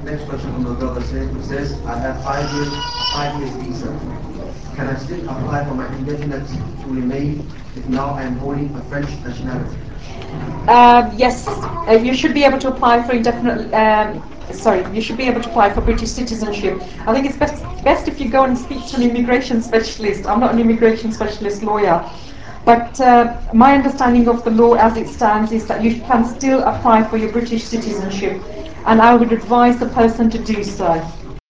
Next question from the brother which says, I have 5 years visa. Can I still apply for my indefinite to remain if now I am holding a French nationality? Yes, you should be able to apply for indefinite. Sorry, you should be able to apply for British citizenship. I think it's best if you go and speak to an immigration specialist. I'm not an immigration specialist lawyer, but my understanding of the law as it stands is that you can still apply for your British citizenship, and I would advise the person to do so.